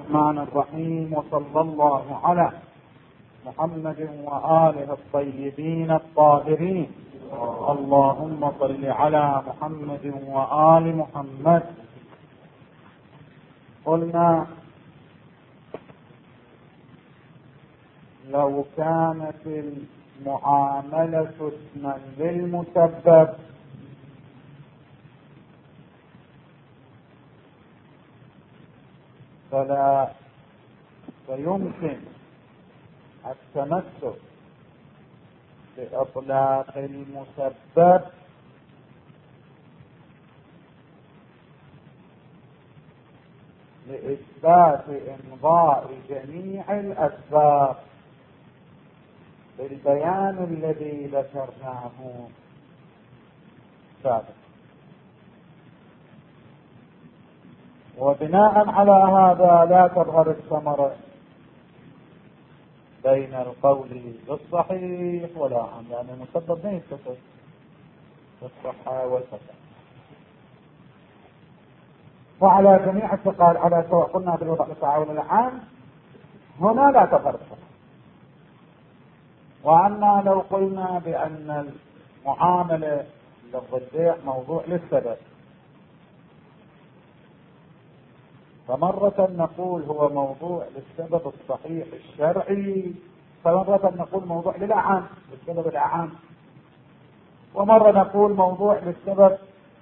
الرحمن الرحيم، وصلى الله على محمد وآله الطيبين الطاهرين. اللهم صل على محمد وآل محمد. قلنا لو كانت المعاملة اسما للمسبب فلا يمكن التمسك بإطلاق المسبب لإثبات إمضاء جميع الأسباب بالبيان الذي ذكرناه سابقا. وبناء على هذا لا تظهر الثمرة بين القول بالصحيح ولا عن، لأن المسبب ما يتصل بالصحة والفساد. وعلى جميع الثقال على سواء قلنا بالوضع التعاون العام هنا لا تظهر الثمرة. وأما لو قلنا بأن المعاملة لفظ البيع موضوع للسبب، فمرة نقول هو موضوع للسبب الصحيح الشرعي، فمرة نقول موضوع للأعام للسبب الأعام، ومرة نقول موضوع للسبب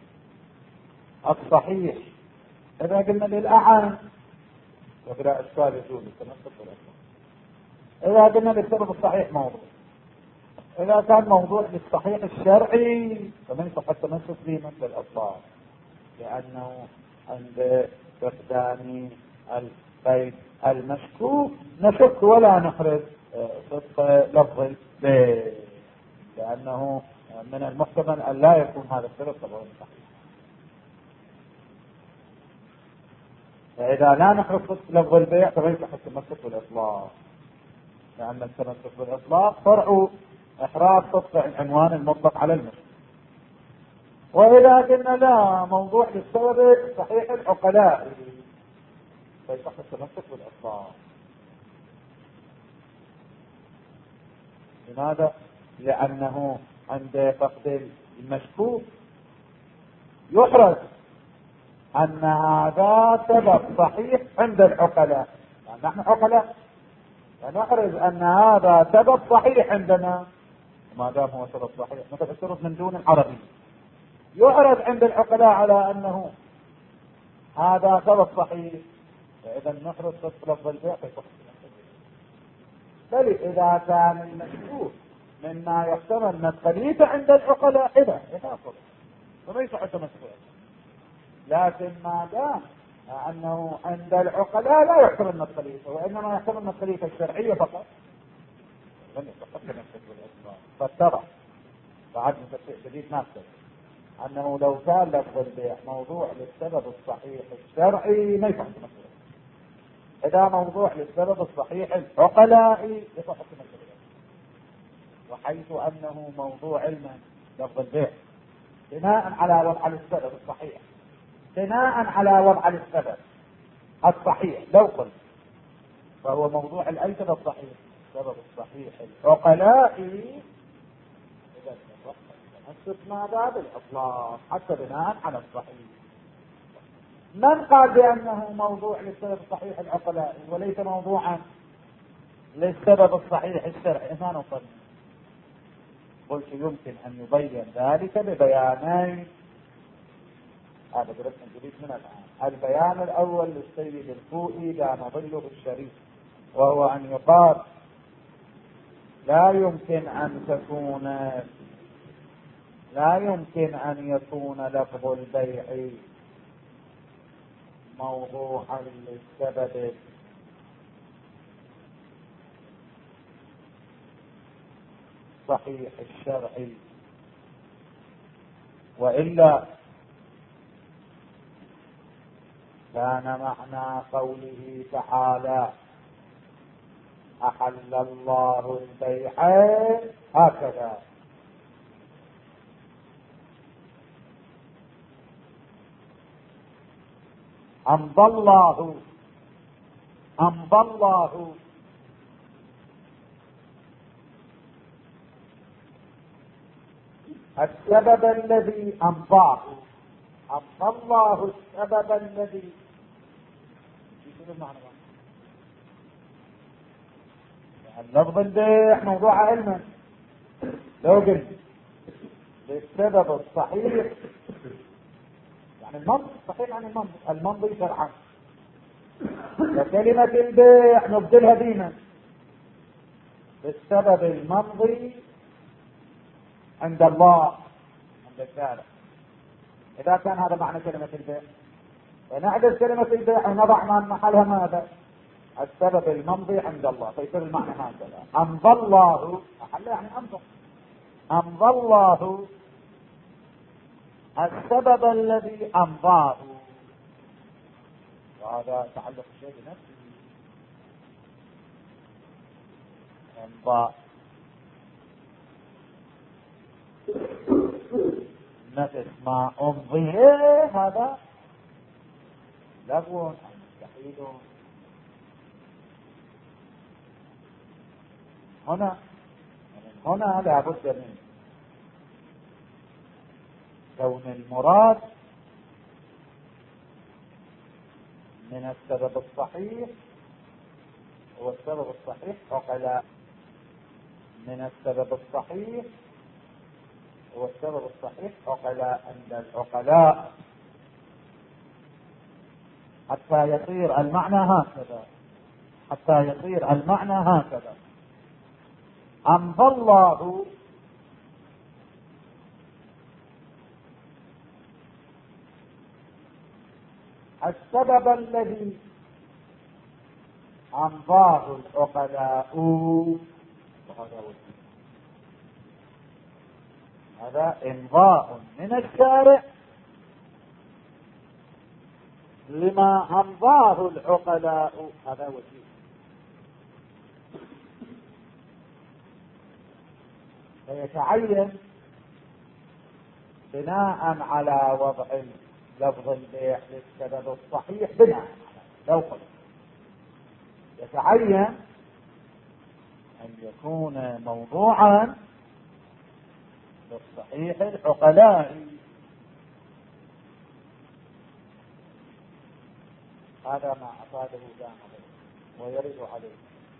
الصحيح. إذا قلنا للأعام وبلا إشكال يجوز التمسك بالأسباب. إذا قلنا للسبب الصحيح موضوع، إذا كان موضوع للصحيح الشرعي فما يصح التمسك به مثل الأسباب، لأنه عند استخدام القيد المشكوك نشك ولا نخرج صدق لفظ البيع، لأنه من المحتمل أن لا يكون هذا السبب طبعا صحيح. فإذا لا نخرج صدق لفظ البيع فما يصح التمسك بالإطلاق، لأن التمسك بالإطلاق فرع إحراز صدق العنوان المطلق على المشكوك. وإذا قلنا لا موضوع للسبب صحيح العقلاء فيصح التمسك بالإطلاق. لماذا؟ لأنه عند فقد المشكوك يحرز أن هذا سبب صحيح عند العقلاء، يعني نحن عقلاء فنحرز أن هذا سبب صحيح عندنا، ما دام هو سبب صحيح مثل الشرط من دون العربي يعرض عند العقلاء على أنه هذا سبب صحيح، فإذا نحرز صدق لفظ البيع فيصح. بل إذا كان المشكوك مما يحتمل نقليته عند العقلاء إذا صدق فما يصح التمسك به. لكن ما دام أنه عند العقلاء لا يحتمل نقليته وإنما يحتمل نقليته الشرعية فقط، لم يصح التمسك بالإطلاق. فاتضح بعد تفسير جديد نفسه أنه لو كان لفظ البيع موضوع للسبب الصحيح الشرعي ما يصح التمسك به. إذا موضوع للسبب الصحيح العقلائي يصح التمسك به. وحيث أنه موضوع علما لفظ البيع بناء على وضع السبب الصحيح، بناء على وضع السبب الصحيح لو قلت فهو موضوع الأي سبب صحيح، السبب الصحيح العقلائي، إذا التمسك ماذا بالإطلاق حتى بناء على الصحيح. من قال بأنه موضوع للسبب الصحيح العقلائي وليس موضوعا للسبب الصحيح الشرعي؟ ما نقول. قلت يمكن أن يبين ذلك ببيانين، هذا درسنا جديد من الآن. البيان الأول للسيد الخوئي لا نضله الشريف، وهو أن يقال لا يمكن أن يكون لفظ البيع موضوعا للسبب صحيح الشرعي، وإلا كان معنى قوله تعالى أحل الله البيع هكذا، أمضى الله أمضى الله السبب الذي أمضاه، أمضى الله السبب الذي اللفظ البيع موضوع علما. لو قلت للسبب الصحيح يعني المنطق صحيح عن المنطق المنطق شرعا، وكلمة البيع نبدلها دينا بالسبب الممضي عند الله عند الشارع. إذا كان هذا معنى كلمة البيع ونعدل كلمة البيع ونضع من محلها ماذا؟ السبب الممضي عند الله، فيصير المعنى هكذا: أمضى الله، أحل يعني أمضى، أمضى الله السبب الذي أمضاه. وهذا تعلق الشيء بنفسه، أمضى نفس ما أمضي، هذا لغو مستحيل. هنا لابد من كون المراد من السبب الصحيح هو السبب الصحيح عقلاء، من السبب الصحيح هو السبب الصحيح عقلاء عند العقلاء، حتى يصير المعنى هكذا، حتى يصير المعنى هكذا: أمضى الله السبب الذي أمضاه العقلاء. هذا إمضاء من الشارع لما أمضاه العقلاء، هذا وجيه. فيتعين بناء على وضع لفظ البيع للسبب الصحيح، بناء لو قلت يتعين أن يكون موضوعا للصحيح العقلائي. هذا ما أفاده جامعه ويرد عليه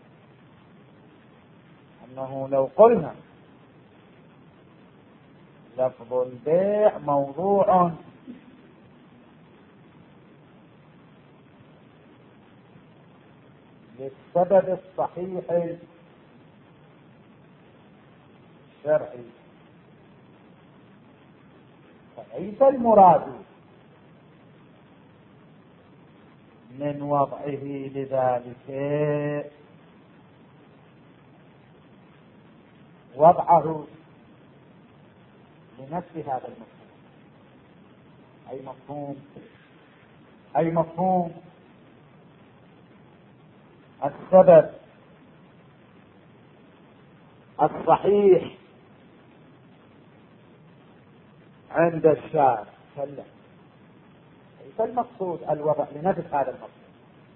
أنه لو قلنا لفظ البيع موضوع للسبب الصحيح الشرعي، فليس المراد من وضعه لذلك وضعه لنفس هذا المفهوم. أي مفهوم السبب الصحيح عند الشارع، كلا، ليس المقصود الوضع لنفس هذا المفهوم،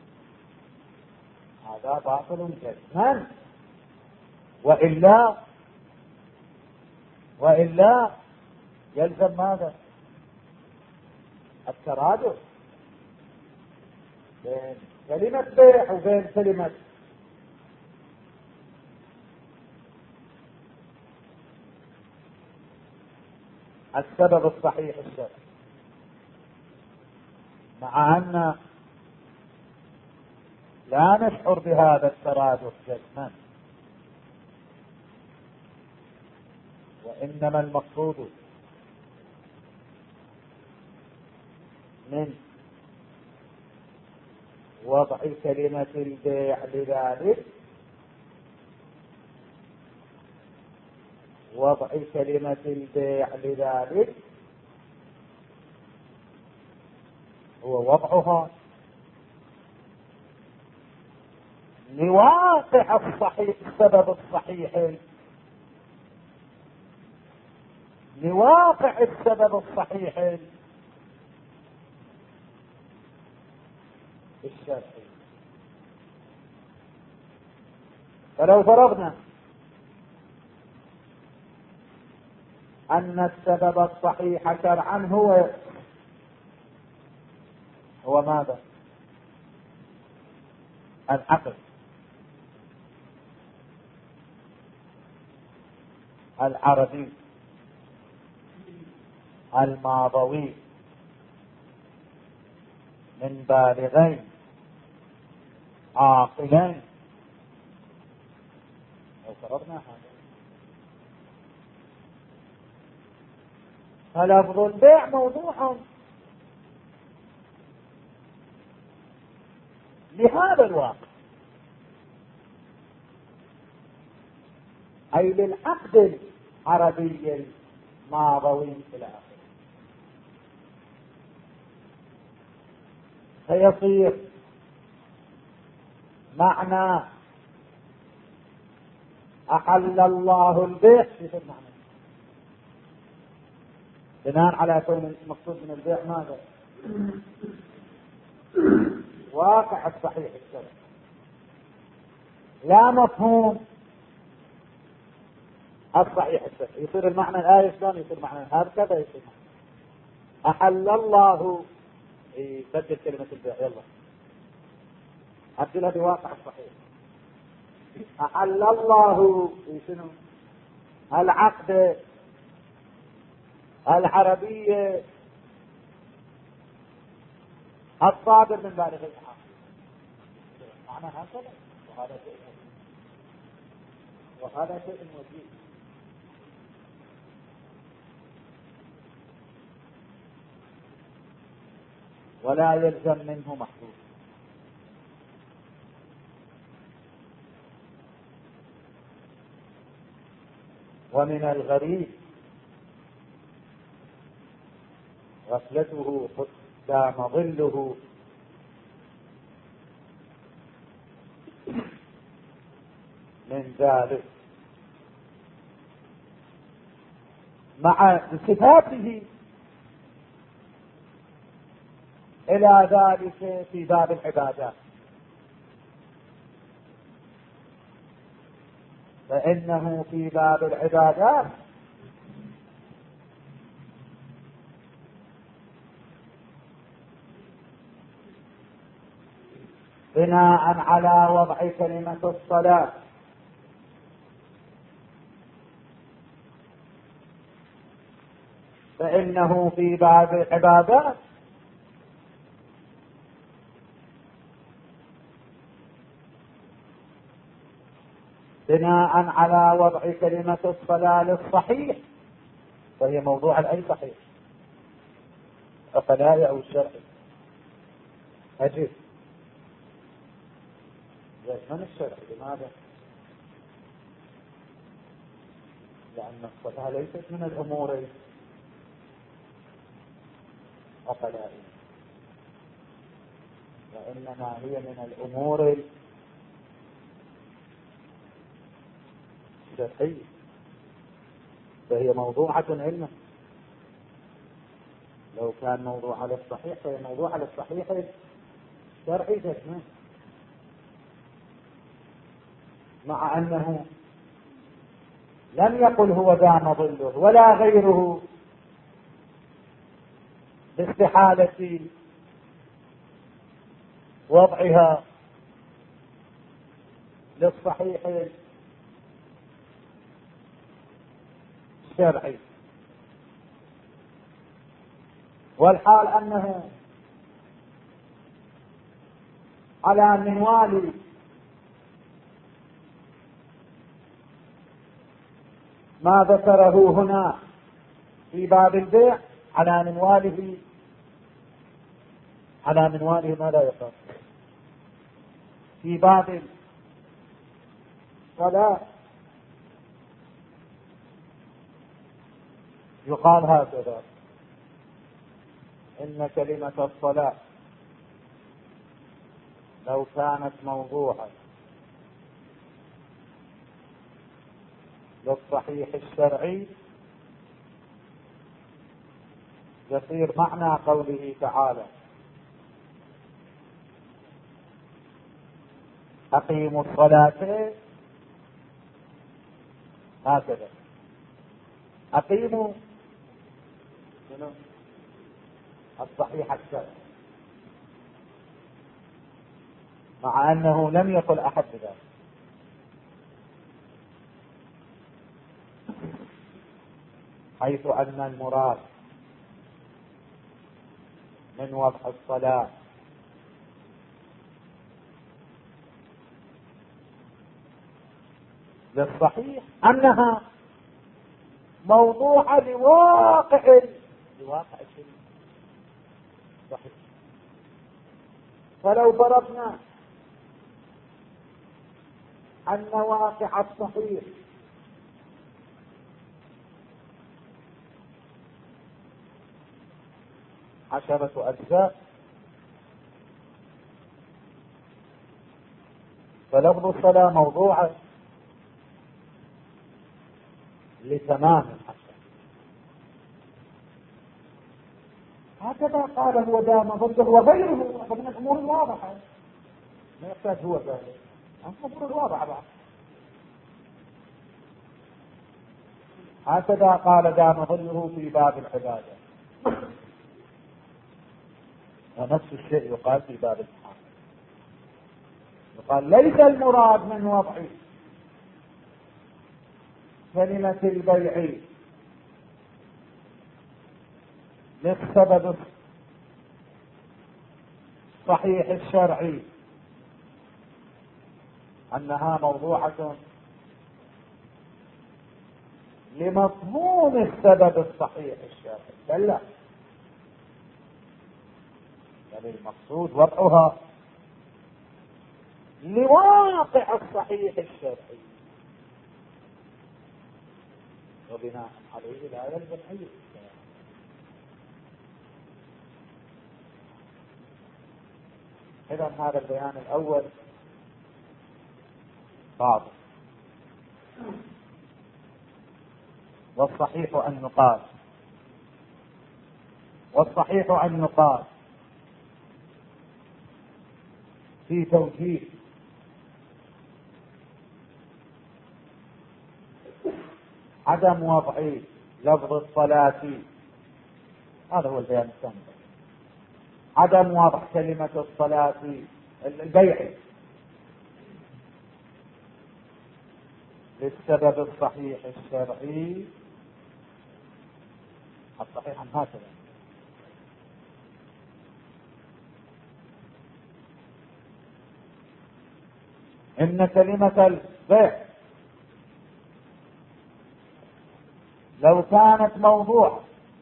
هذا باطل جدا. وإلا يلزم ماذا؟ الترادف بين كلمة بيع وبين كلمة السبب الصحيح الشرعي، مع أن لا نشعر بهذا الترادف جسما، وإنما المقصود من وضع كلمة البيع لذلك وضع كلمة البيع لذلك هو وضعها لواقع الصحيح، السبب الصحيح، لواقع السبب الصحيح الشرعي. فلو فرضنا أن السبب الصحيح شرعا هو ماذا؟ العقل العربي الماضوي من بالغين عاقلين، لو فرضنا هذا فلفظ البيع موضوع لهذا الواقع، أي للعقد العربي الماضوي إلى آخره، فيصير معنى أحل الله البيع في المعنى بناء على كون المقصود من البيع ماذا؟ واقع الصحيح الشرعي، لا مفهوم الصحيح الشرعي. يصير المعنى الآية شلون يصير معنى هكذا، يصير معنى أحل الله، بدل كلمة البيع يلا أبدلها بواقع الصحيح. أحل الله شنو؟ العقد العربية الصادر من بالغ العقل، معنى هكذا. وهذا شيء وجيه. ولا يلزم منه محدود. ومن الغريب غفلته قدام ظله من ذلك، مع صفاته إلى ذلك في باب العبادات، فإنه في باب العبادات بناء على وضع كلمة الصلاة فإنه في باب العبادات بناء على وضع كلمة الصلاة للصحيح، وهي موضوع أي صحيح القضائي أو الشرعي. أجل من الشرعي؟ لماذا؟ لأن الصلاة ليست من الأمور القضائية، وإنما هي من الأمور الشرعية، فهي موضوعة علما. لو كان موضوع على الصحيح فهي موضوع على الصحيح الشرعي جسمه، مع أنه لم يقل هو دام ظله ولا غيره باستحالة وضعها للصحيح الشرعي، والحال أنه على منوال ما ذكره هنا في باب البيع، على منواله ما لا يقال في باب الصلاة. يقال هكذا: إن كلمة الصلاة لو كانت موضوعا للصحيح الشرعي يصير معنى قوله تعالى: أقيموا الصلاة هكذا أقيموا الصحيح الشرعي، مع أنه لم يقل أحد بذلك. حيث أن المراد من وضع الصلاة للصحيح أنها موضوعة لواقع الشيء صحيح. فلو فرضنا أن واقع الصحيح عشرة أجزاء، فلفظ الصلاة موضوعة لتمام الحشر. هكذا قال هو دام ضده وغيره من الأمور الواضحة، ما يحتاج هو ذلك، الأمور الواضحة بعد. هكذا قال دام ظله في باب العبادة، ونفس الشيء يقال في باب الحق. يقال ليس المراد من وضع كلمة البيع للسبب الصحيح الشرعي أنها موضوعة لمضمون السبب الصحيح الشرعي، بل لا، بل المقصود وضعها لواقع الصحيح الشرعي، وبناء عليه لا يلزم أي إشكال. إذا هذا البيان الأول واضح. والصحيح أن يقال في توجيه عدم وضع لفظ الصلاة، هذا هو البيان الثاني، عدم وضع كلمة الصلاة البيع للسبب الصحيح الشرعي الصحيح هكذا. إن كلمة البيع لو كانت موضوع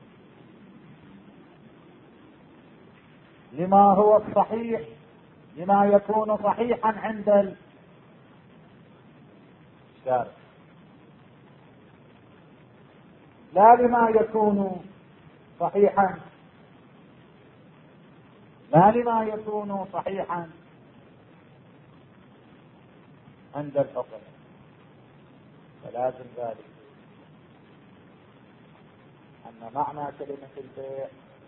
لما هو الصحيح، لما يكون صحيحا عند الشارع، لا لما يكون صحيحا، لا لما يكون صحيحا عند الحكم، فلازم ذلك أن معنى كلمة البيع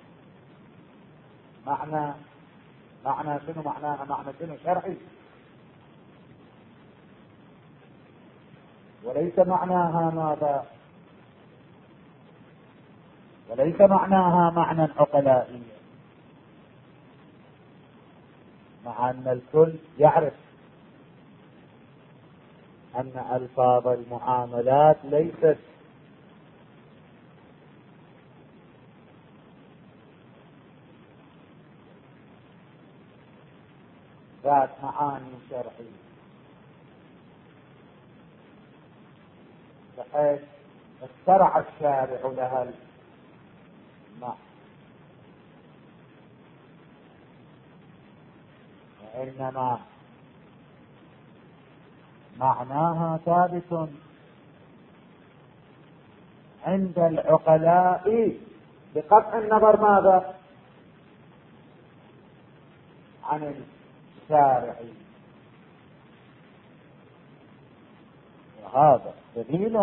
معنى شنو معناها؟ معنى شنو شرعي، وليس معناها ماذا؟ وليس معناها معنى عقلائي، مع أن الكل يعرف أن ألفاظ المعاملات ليست ذات معاني شرعية، بحيث اخترع الشارع لها المعنى، وإنما معناها ثابت عند العقلاء بقطع النظر ماذا؟ عن الشارع. وهذا دليل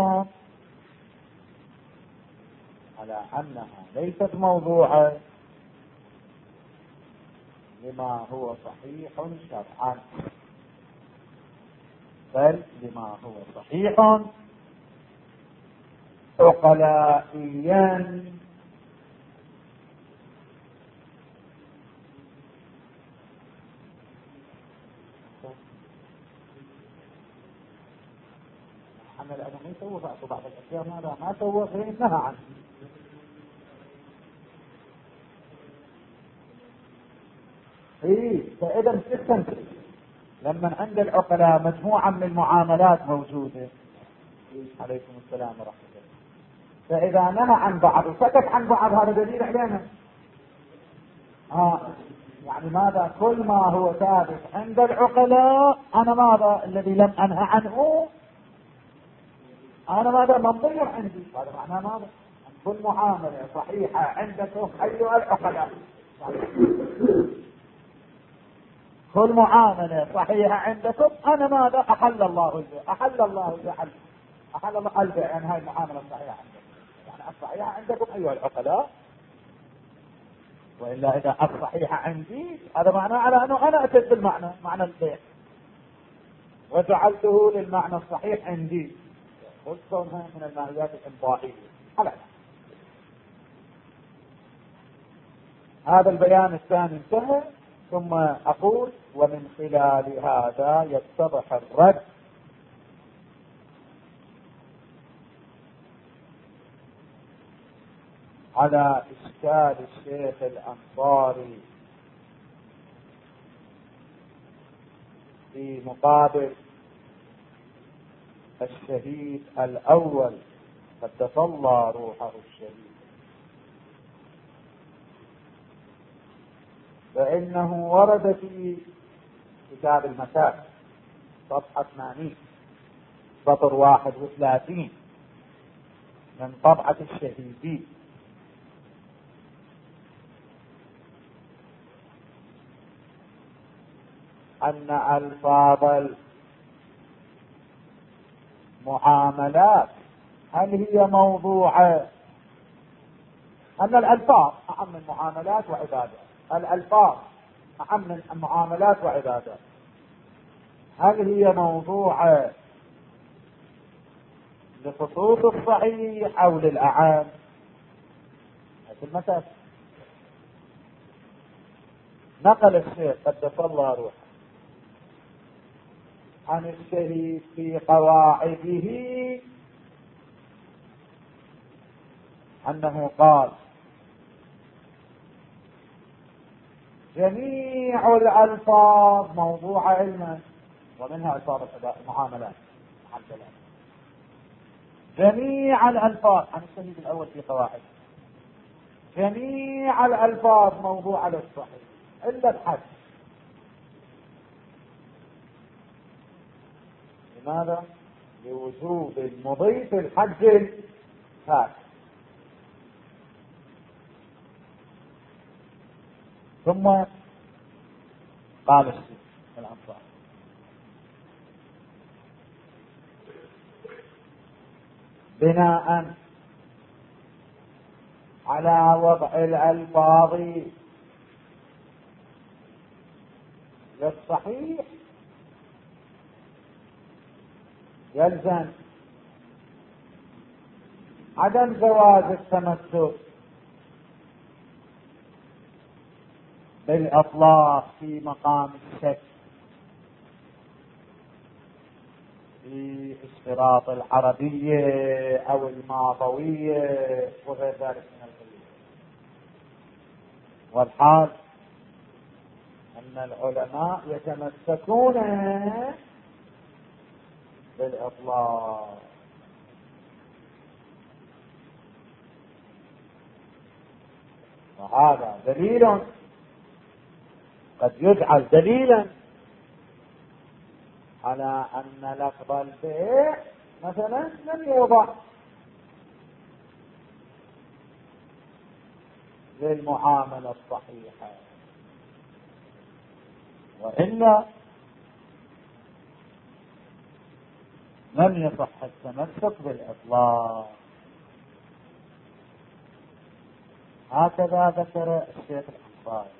على أنها ليست موضوعة لما هو صحيح شرعا، بل لما هو صحيح عقلائيا أنا ما يسوى بعض الأشياء ماذا ما سوى غير نهى عنه. فإذا تستنتج لما عند العقلاء مجموعة من المعاملات موجودة. عليكم السلام ورحمة الله. فإذا نهى عن بعض وسكت عن بعض هذا دليل علينا. يعني ماذا؟ كل ما هو ثابت عند العقلاء أنا ماذا الذي لم أنهى عنه أنا ماذا منظر عندي. هذا معناه ماذا؟ كل معاملة صحيحة عندكم أيها العقلاء، كل معاملة صحيحة عندكم أنا ماذا؟ أحل الله البيع، أحل الله البيع، أحل الله البيع، يعني هاي المعاملة الصحيحة عندكم، يعني الصحيحة عندكم أيها العقلاء. وإلا إذا الصحيحة عندي هذا معناه على أنه أنا أتيت بالمعنى، معنى البيع، وجعلته للمعنى الصحيح عندي، قلت كونها من الماهيات الإمضائية. هذا البيان الثاني انتهى. ثم أقول ومن خلال هذا يتضح الرد على إشكال الشيخ الأنصاري في مقابل الشهيد الأول قدس الله روحه الشهيد، فإنه ورد في كتاب المسائل صفحة 80 سطر 31 من طبعة الشهيدي أن ألفاظ المعاملات هل هي موضوع، أن الألفاظ أهم من معاملات وعبادات، الألفاظ أهم من معاملات وعبادات، هل هي موضوع لخصوص الصحيح أو للأعام؟ في المسألة نقل الشيخ قدس الله روحه عن الشهيد في قواعده أنه قال جميع الألفاظ موضوع علما، ومنها ألفاظ المعاملات. جميع الألفاظ عن الشهيد الأول في قواعده، جميع الألفاظ موضوع للصحيح إلا الحج. لماذا؟ لوجوب المضي في الحج الفاسد. ثم قال الشيخ الأنصاري بناء على وضع الألفاظ للصحيح يلزم عدم جواز التمسك بالإطلاق في مقام الشك في اشتراط العربية أو الماضوية وغير ذلك من القيود. والحال أن العلماء يتمسكون بالإطلاق، وهذا دليل قد يجعل دليلا على أن لفظ البيع مثلا لم يوضع للمعاملة الصحيحة، وإلا لم يصح التمسك بالإطلاق. هكذا ذكر الشيخ الأنصاري.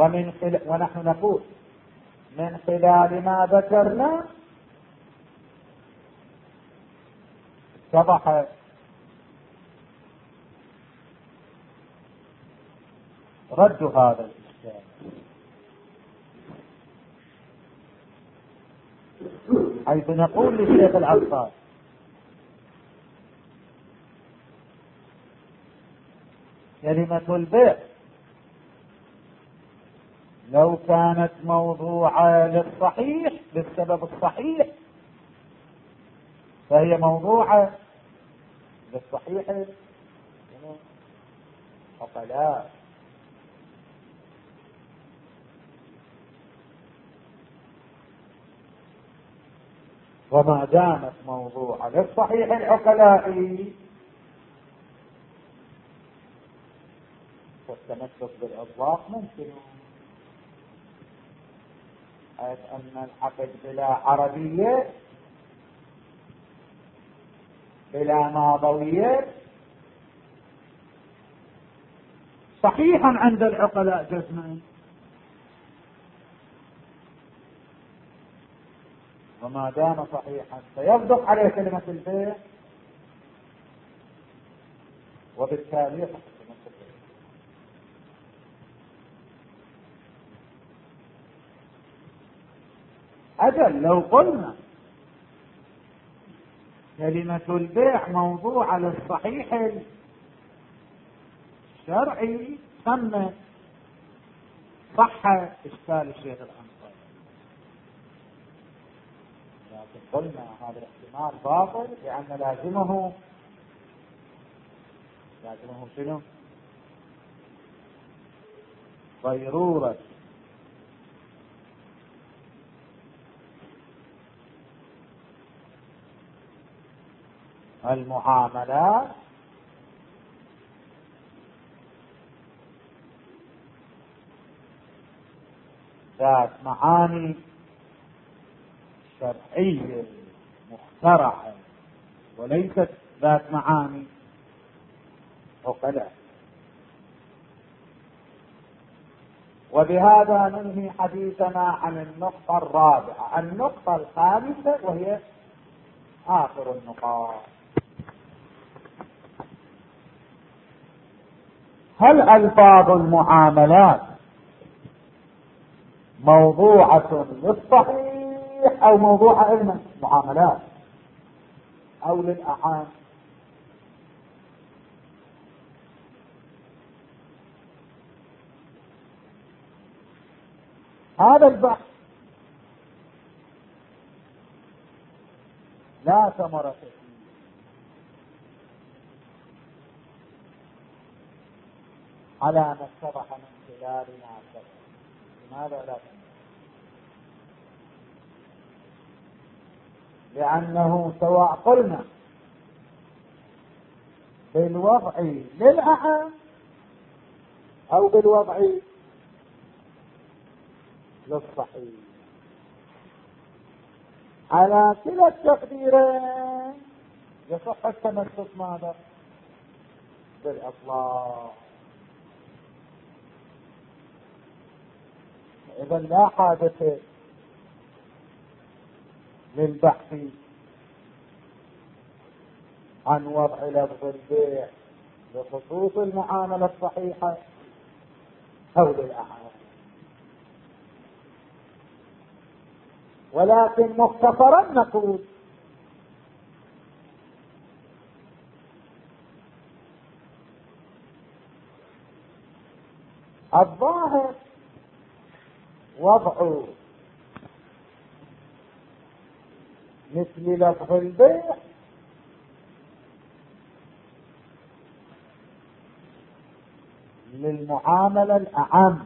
ونحن نقول من خلال ما ذكرنا اتضح رد هذا الإشكال، حيث نقول للشيخ العطار كلمة البيع لو كانت موضوعة للصحيح للسبب الصحيح فهي موضوعة للصحيح عقلاء، وما دامت موضوعة للصحيح العقلائي والتمسك بالأطلاق ممكن، حيث أن العقد بلا عربية بلا ماضوية صحيحا عند العقلاء جزما، وما دام صحيحا فيصدق عليه كلمة البيع، وبالتالي أجل لو قلنا كلمة البيع موضوعة للصحيح الشرعي ثم صح إشكال الشيخ الأنصاري، لكن قلنا هذا الاحتمال باطل لأن لازمه شنو؟ ضرورة المعاملات ذات معاني شرعية مخترعة وليست ذات معاني عقلاء. وبهذا ننهي حديثنا عن النقطة الرابعة. النقطة الخامسة وهي آخر النقاط: هل ألفاظ المعاملات موضوعة للصحيح أو موضوعة للمعاملات أو للأعام؟ هذا البحث لا ثمرة فيه، على ما اتضح من خلال ما سبق. لماذا لا ثمرة؟ لأنه سواء قلنا بالوضع للأعام أو بالوضع للصحيح، على كلا التقديرين يصح التمسك ماذا؟ بالإطلاق. إذا لا حاجة للبحث عن وضع لفظ البيع لخصوص المعاملة الصحيحة أو للأعام، ولكن مختصرا نقول الظاهر وضع مثل لفظ البيع للمعاملة الأعم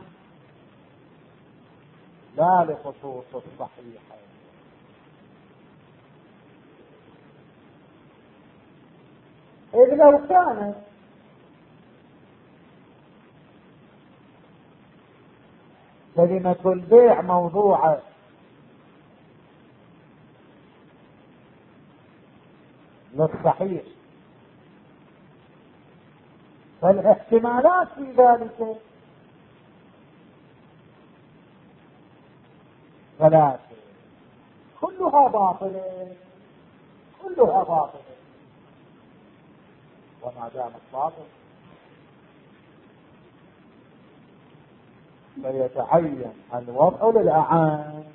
لا لخصوص الصحيحة. إذ لو كانت كلمة البيع موضوعة للصحيح فالاحتمالات في ذلك ثلاثة كلها باطلة. وما دام باطل فيتعين الوضع للأعان.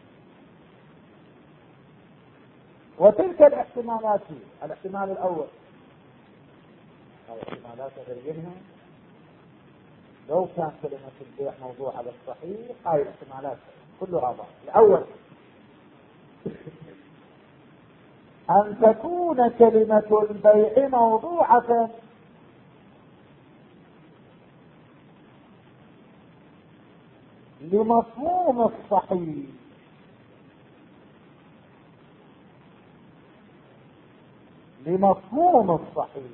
وتلك الاحتمالات الاحتمال الأول أو احتمالات غيرها لو كان كلمة البيع موضوع على الصحيح هاي الاحتمالات كلها باطلة. الأول أن تكون كلمة البيع موضوعة لمفهوم الصحيح لمفهوم الصحيح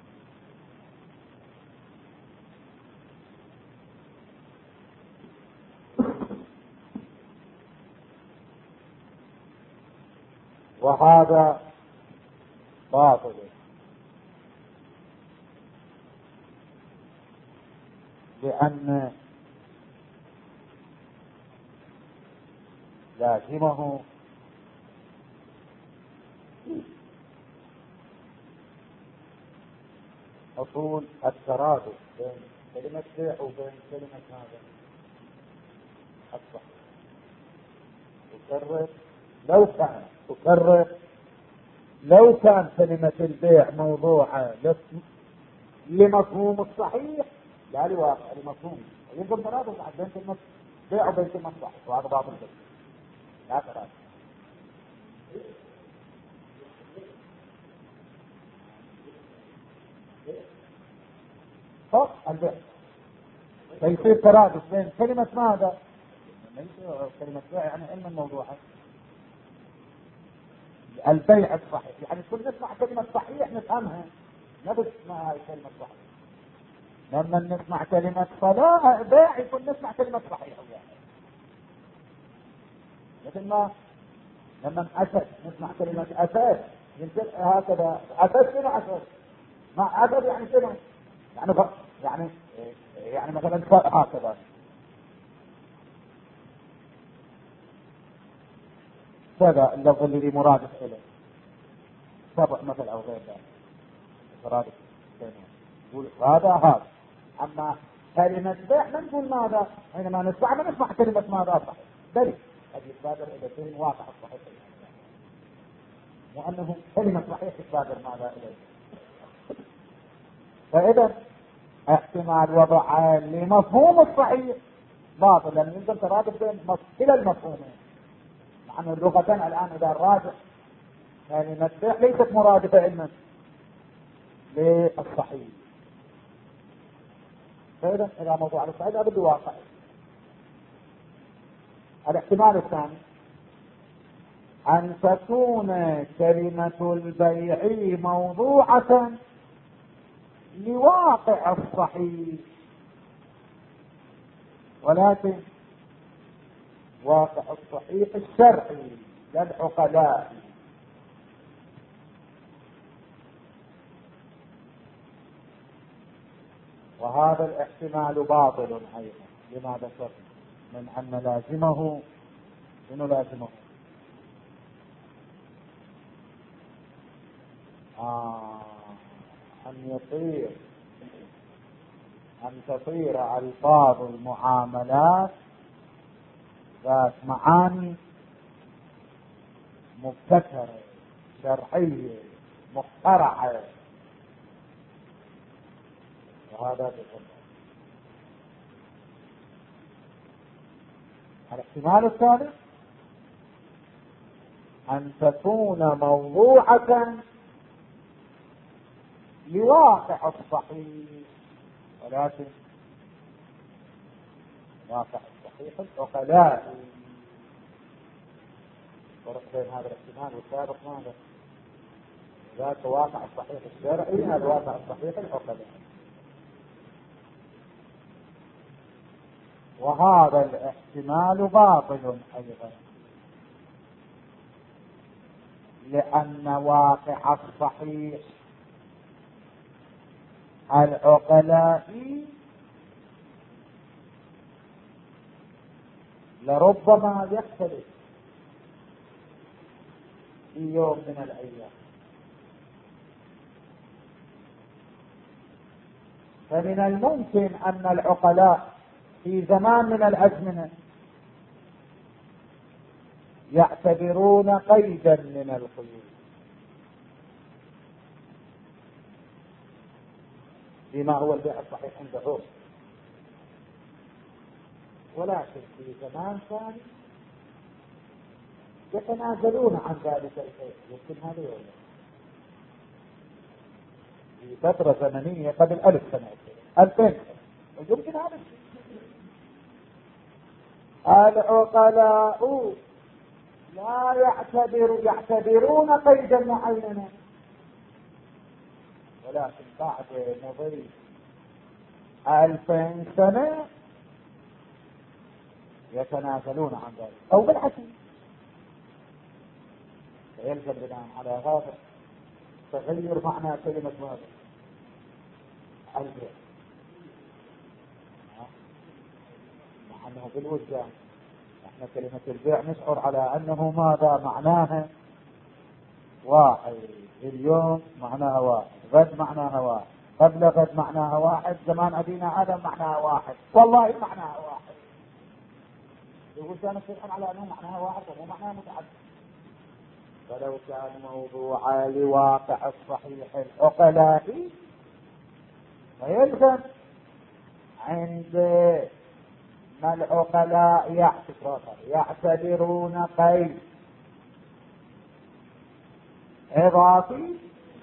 وهذا باطل لأن لازمه حصول الترادف بين كلمة بيع وبين كلمة هذا الصحيح. أكرر لو كان كلمة البيع موضوعة لمفهوم الصحيح لا لواقع لمفهوم يمكن ترادف بين كلمة بيع وبين كلمة صحيح وهذا باطل جدا لا ترادف. البيع فيصير ترادف بين كلمة ماذا؟ كلمة بيع يعني علم الموضوع البيع الصحيح يعني كل نسمع كلمة صحيح نفهمها ما بنسمع هاي كلمة صحيح. لما نسمع كلمة صلاة بيع يكون نسمع كلمة صحيح يعني. مثل ما لما أسد نسمع كلمة أسد يمكن هكذا أسد شنو أسد؟ مع أسد يعني شنو؟ يعني مثلا هكذا هذا اللفظ الذي مرادف إليه سبع مثل أو غير ذلك مرادف يقول هذا أما كلمة بيع ما نقول ماذا حينما نسمع ما نسمع كلمة ماذا صحيح بل قد يتبادر إلى ذهن واقع الصحيح وأنه كلمة صحيح تتبادر ماذا إليه. فإذا احتمال وضع لمفهوم الصحيح باطل لأن يمكن ترادف بين كلا المفهومين مع أن اللغة الآن إذا الراجع كلمة بيع ليست مرادفة علما للصحيح. فإذا إذا موضوع الصحيح لابد واقع. الاحتمال الثاني أن تكون كلمة البيع موضوعة لواقع الصحيح ولكن واقع الصحيح الشرعي للعقلاء. وهذا الاحتمال باطل أيضا لما ذكرت من أن لازمه شنو لازمه؟ أن تصير ألفاظ المعاملات ذات معاني مبتكرة شرعية مخترعة وهذا بكل. الاحتمال الثالث أن تكون موضوعة لواقع الصحيح ولكن واقع الصحيح العقلاء. فرق بين هذا الاحتمال والسابق ماذا؟ ذاك واقع الصحيح الشرعي هذا واقع الصحيح العقلاء. وهذا الاحتمال باطل أيضا لأن واقع الصحيح العقلاء لربما يختلف في يوم من الأيام فمن الممكن أن العقلاء في زمان من الأزمنة يعتبرون قيدا من القيود بما هو البيع الصحيح عندهم، ولكن في زمان ثاني يتنازلون عن ذلك الشيء. يمكن هذا يوم في فترة زمنية قبل 1000 سنة 2000 يمكن هذا الشيء. العقلاء لا يعتبرون قيدا معينا، ولكن بعد مضي 2000 سنة يتنازلون عن ذلك أو بالعكس. فيلزم بناء على هذا تغير معنى كلمة ماذا؟ البيع، مع أنه بالوجدان احنا كلمة البيع نشعر على أنه ماذا معناها واحد، اليوم معناها واحد، غد معناها واحد، قبل غد معناها واحد، زمان أبينا آدم معناها واحد، والله معناها واحد. يقول كان الشيخ على أنه معناها واحد ومو معناها متعدد. فلو كان موضوع لواقع الصحيح العقلائي فيلزم عند ما العقلاء يعتبرون قيد إضافي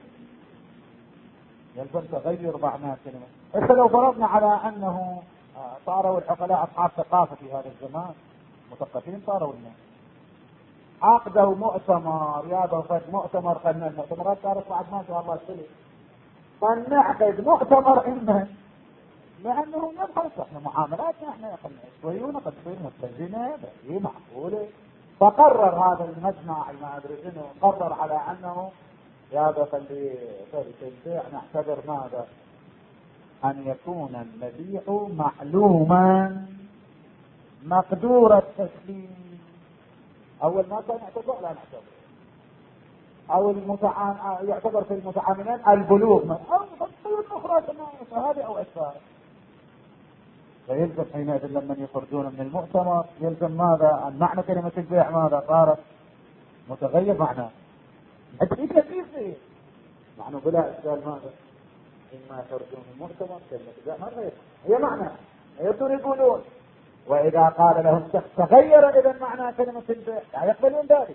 يلزم تغير معنى كلمة. إذا لو فرضنا على أنه صاروا العقلاء أصحاب ثقافة في هذا الزمان، مثقفين صاروا الناس، عقدوا مؤتمر، يا بفت مؤتمر، قلنا المؤتمرات صارت بعد ما شاء الله سلم، فلنعقد مؤتمر إما لأنه يبحث احنا معاملاتنا احنا شويون قد تصير متزنة هي معقولة. فقرر هذا المجمع ما أدري شنو، قرر على أنه يا بخلي البيع نعتبر ماذا؟ أن يكون المبيع معلوما مقدور التسليم. أول ما كان يعتبر لا نعتبر، أو يعتبر في المتعاملين البلوغ أو تفصيل أخرى هذه أو أشباه. فيلزم حينئذ لما يخرجون من المؤتمر يلزم ماذا؟ أن معنى كلمة البيع ماذا؟ صارت متغير معناه التأكيد فيه معنى بلا إشكال ماذا؟ إما يخرجون من المؤتمر كلمة البيع ما غير هي معنى يبدون يقولون، وإذا قال لهم تغير إذا معنى كلمة البيع لا يقبلون ذلك.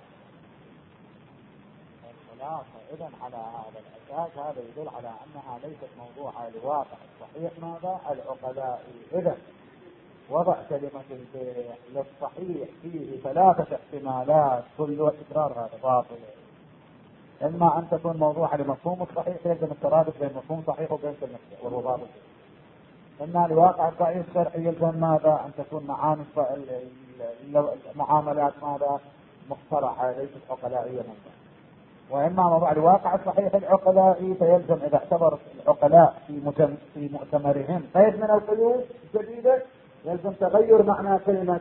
إذن على هذا الأساس هذا يدل على أنها ليست موضوعة لواقع الصحيح ماذا؟ العقلاء. إذن وضع كلمة البيع للصحيح فيه 3 احتمالات، كل تكرار هذا باطل. إما أن تكون موضوعة لمفهوم الصحيح يلزم الترادف بين مفهوم صحيح وبين كلمة وهو باطل. إما لواقع الصحيح الشرعي يلزم ماذا؟ أن تكون معاني المعاملات ماذا؟ مخترعة ليست عقلائية ماذا. وإما موضوع الواقع الصحيح العقلائي فيلزم إذا اعتبر العقلاء في مؤتمرهم قيد من القيود الجديدة يلزم تغير معنى كلمة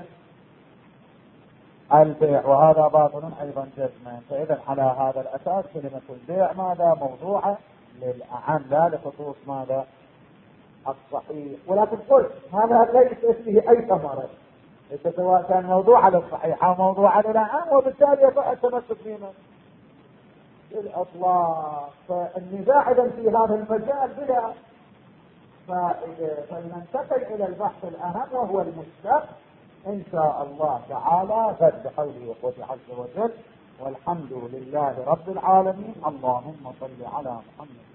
البيع، وهذا باطل أيضا جزما. فإذا على هذا الأساس كلمة البيع ماذا؟ موضوعة للأعم لا لخصوص ماذا؟ الصحيح. ولكن قلت هذا ليس فيه أي ثمرة، سواء كان موضوعا للصحيح أو موضوعا للأعم، وبالتالي يقع التمسك فيما الأطلاق. فالنزاع إذن في هذا المجال بلا فائدة. فلننتقل إلى البحث الأهم وهو المشتق إن شاء الله تعالى غد بحوله وقوته عز وجل. والحمد لله رب العالمين. اللهم صل على محمد.